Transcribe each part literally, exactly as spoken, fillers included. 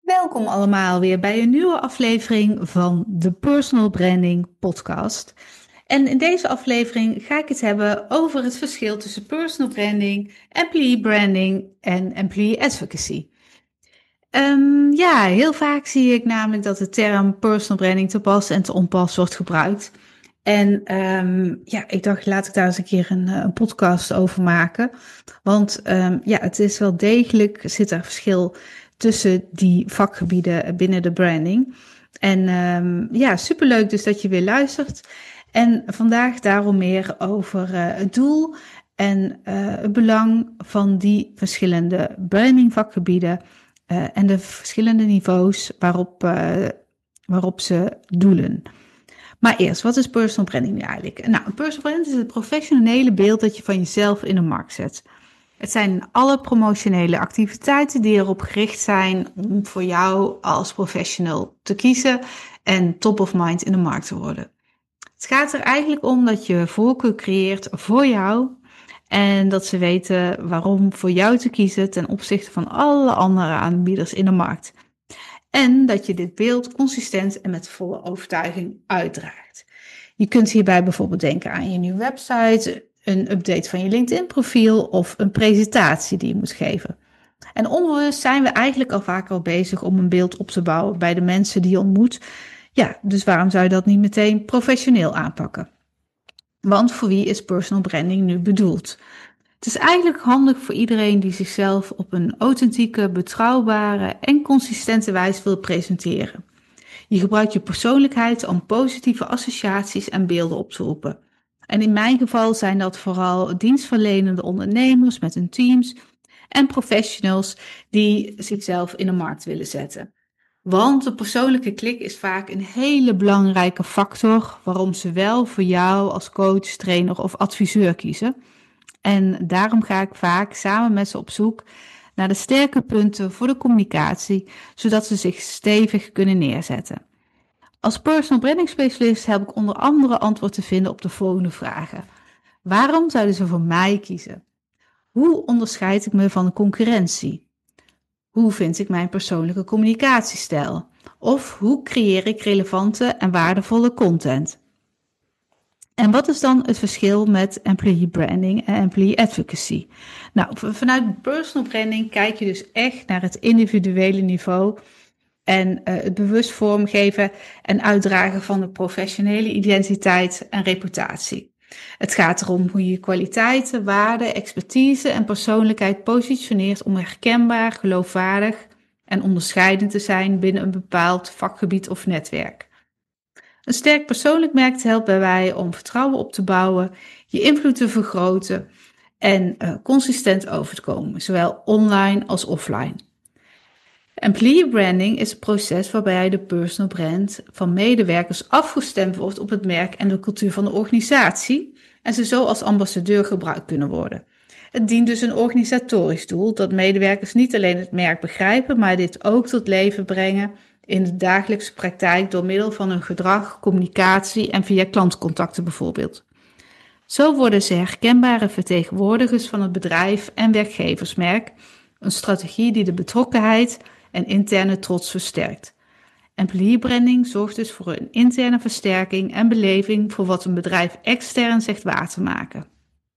Welkom allemaal weer bij een nieuwe aflevering van de Personal Branding Podcast. En in deze aflevering ga ik het hebben over het verschil tussen personal branding, employee branding en employee advocacy. Um, ja, heel vaak zie ik namelijk dat de term personal branding te pas en te onpas wordt gebruikt. En um, ja, ik dacht, laat ik daar eens een keer een, een podcast over maken. Want um, ja, het is wel degelijk, zit er verschil tussen die vakgebieden binnen de branding. En um, ja, superleuk dus dat je weer luistert. En vandaag daarom meer over uh, het doel en uh, het belang van die verschillende brandingvakgebieden uh, en de verschillende niveaus waarop, uh, waarop ze doelen. Maar eerst, wat is personal branding nu eigenlijk? Nou, een personal branding is het professionele beeld dat je van jezelf in de markt zet. Het zijn alle promotionele activiteiten die erop gericht zijn om voor jou als professional te kiezen en top of mind in de markt te worden. Het gaat er eigenlijk om dat je voorkeur creëert voor jou en dat ze weten waarom voor jou te kiezen ten opzichte van alle andere aanbieders in de markt. En dat je dit beeld consistent en met volle overtuiging uitdraagt. Je kunt hierbij bijvoorbeeld denken aan je nieuwe website, een update van je LinkedIn-profiel of een presentatie die je moet geven. En onbewust zijn we eigenlijk al vaak al bezig om een beeld op te bouwen bij de mensen die je ontmoet. Ja, dus waarom zou je dat niet meteen professioneel aanpakken? Want voor wie is personal branding nu bedoeld? Het is eigenlijk handig voor iedereen die zichzelf op een authentieke, betrouwbare en consistente wijze wil presenteren. Je gebruikt je persoonlijkheid om positieve associaties en beelden op te roepen. En in mijn geval zijn dat vooral dienstverlenende ondernemers met hun teams en professionals die zichzelf in de markt willen zetten. Want de persoonlijke klik is vaak een hele belangrijke factor waarom ze wel voor jou als coach, trainer of adviseur kiezen. En daarom ga ik vaak samen met ze op zoek naar de sterke punten voor de communicatie, zodat ze zich stevig kunnen neerzetten. Als personal branding specialist heb ik onder andere antwoord te vinden op de volgende vragen. Waarom zouden ze voor mij kiezen? Hoe onderscheid ik me van de concurrentie? Hoe vind ik mijn persoonlijke communicatiestijl? Of hoe creëer ik relevante en waardevolle content? En wat is dan het verschil met employee branding en employee advocacy? Nou, vanuit personal branding kijk je dus echt naar het individuele niveau en uh, het bewust vormgeven en uitdragen van de professionele identiteit en reputatie. Het gaat erom hoe je je kwaliteiten, waarden, expertise en persoonlijkheid positioneert om herkenbaar, geloofwaardig en onderscheidend te zijn binnen een bepaald vakgebied of netwerk. Een sterk persoonlijk merk helpt bij om vertrouwen op te bouwen, je invloed te vergroten en uh, consistent over te komen, zowel online als offline. Employee branding is een proces waarbij de personal brand van medewerkers afgestemd wordt op het merk en de cultuur van de organisatie en ze zo als ambassadeur gebruikt kunnen worden. Het dient dus een organisatorisch doel dat medewerkers niet alleen het merk begrijpen, maar dit ook tot leven brengen in de dagelijkse praktijk door middel van hun gedrag, communicatie en via klantcontacten bijvoorbeeld. Zo worden ze herkenbare vertegenwoordigers van het bedrijf en werkgeversmerk, een strategie die de betrokkenheid en interne trots versterkt. Employee branding zorgt dus voor een interne versterking en beleving voor wat een bedrijf extern zegt waar te maken.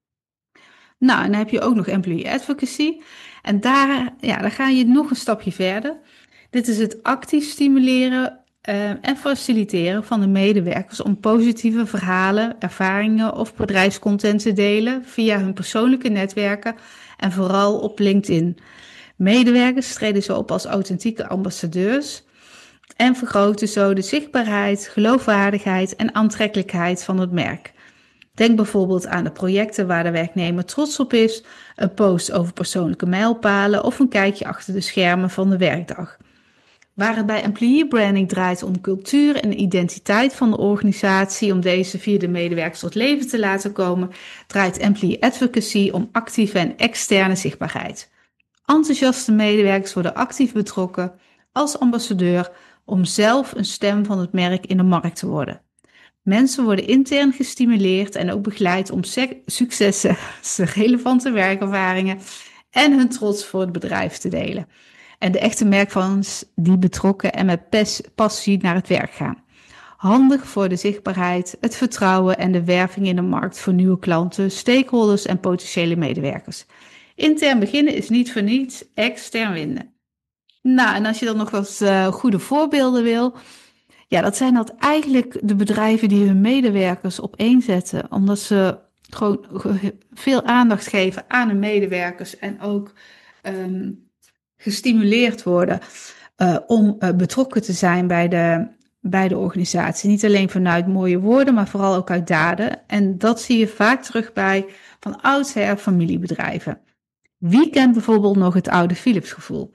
Nou, en dan heb je ook nog employee advocacy en daar, ja, daar ga je nog een stapje verder. Dit is het actief stimuleren uh, en faciliteren van de medewerkers om positieve verhalen, ervaringen of bedrijfscontent te delen via hun persoonlijke netwerken en vooral op LinkedIn. Medewerkers treden zo op als authentieke ambassadeurs en vergroten zo de zichtbaarheid, geloofwaardigheid en aantrekkelijkheid van het merk. Denk bijvoorbeeld aan de projecten waar de werknemer trots op is, een post over persoonlijke mijlpalen of een kijkje achter de schermen van de werkdag. Waar het bij employee branding draait om cultuur en identiteit van de organisatie, om deze via de medewerkers tot leven te laten komen, draait employee advocacy om actieve en externe zichtbaarheid. Enthousiaste medewerkers worden actief betrokken als ambassadeur om zelf een stem van het merk in de markt te worden. Mensen worden intern gestimuleerd en ook begeleid om se- successen, relevante werkervaringen en hun trots voor het bedrijf te delen. En de echte merkfans die betrokken en met pes, passie naar het werk gaan. Handig voor de zichtbaarheid, het vertrouwen en de werving in de markt voor nieuwe klanten, stakeholders en potentiële medewerkers. Intern beginnen is niet voor niets, extern winnen. Nou, en als je dan nog wat uh, goede voorbeelden wil, ja, dat zijn dat eigenlijk de bedrijven die hun medewerkers opeenzetten, omdat ze gewoon veel aandacht geven aan hun medewerkers en ook um, gestimuleerd worden uh, om uh, betrokken te zijn bij de, bij de organisatie. Niet alleen vanuit mooie woorden, maar vooral ook uit daden. En dat zie je vaak terug bij van oudsher familiebedrijven. Wie kent bijvoorbeeld nog het oude Philips gevoel?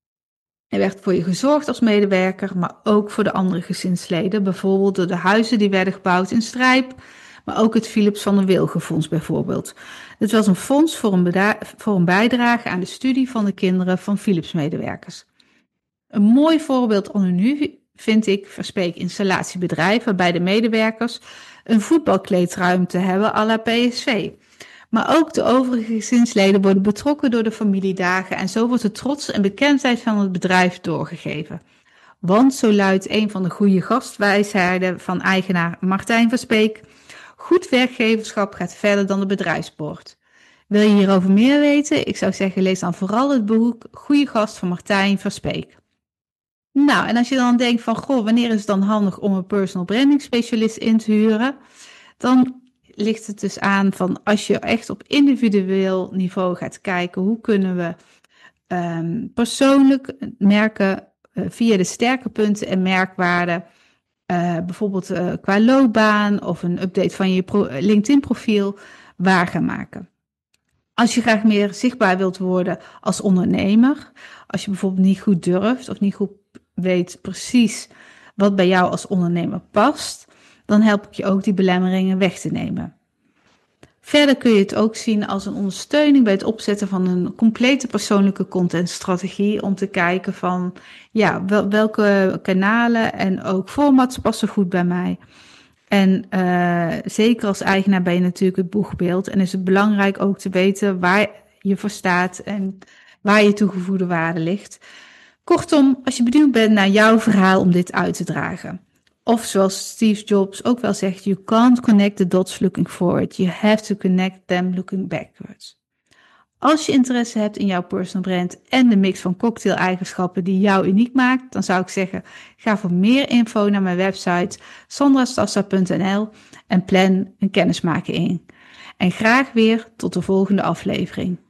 Er werd voor je gezorgd als medewerker, maar ook voor de andere gezinsleden. Bijvoorbeeld door de huizen die werden gebouwd in Strijp, maar ook het Philips van der Wilgenfonds bijvoorbeeld. Het was een fonds voor een, beda- voor een bijdrage aan de studie van de kinderen van Philips-medewerkers. Een mooi voorbeeld anno nu vind ik Verspeek installatiebedrijf, waarbij de medewerkers een voetbalkleedruimte hebben à la P S V. Maar ook de overige gezinsleden worden betrokken door de familiedagen en zo wordt de trots en bekendheid van het bedrijf doorgegeven. Want, zo luidt een van de goede gastwijsheden van eigenaar Martijn Verspeek, goed werkgeverschap gaat verder dan de bedrijfspoort. Wil je hierover meer weten? Ik zou zeggen, lees dan vooral het boek Goede Gast van Martijn Verspeek. Nou, en als je dan denkt van, goh, wanneer is het dan handig om een personal branding specialist in te huren? Dan ligt het dus aan van als je echt op individueel niveau gaat kijken, hoe kunnen we um, persoonlijk merken uh, via de sterke punten en merkwaarden, uh, bijvoorbeeld uh, qua loopbaan of een update van je pro- LinkedIn profiel, waar gaan maken. Als je graag meer zichtbaar wilt worden als ondernemer, als je bijvoorbeeld niet goed durft of niet goed weet precies wat bij jou als ondernemer past, dan help ik je ook die belemmeringen weg te nemen. Verder kun je het ook zien als een ondersteuning bij het opzetten van een complete persoonlijke contentstrategie om te kijken van ja, wel, welke kanalen en ook formats passen goed bij mij. En uh, zeker als eigenaar ben je natuurlijk het boegbeeld en is het belangrijk ook te weten waar je voor staat en waar je toegevoegde waarde ligt. Kortom, als je benieuwd bent naar jouw verhaal om dit uit te dragen. Of zoals Steve Jobs ook wel zegt, you can't connect the dots looking forward. You have to connect them looking backwards. Als je interesse hebt in jouw personal brand en de mix van cocktail-eigenschappen die jou uniek maakt, dan zou ik zeggen, ga voor meer info naar mijn website sandrastassa punt n l en plan een kennismaking in. En graag weer tot de volgende aflevering.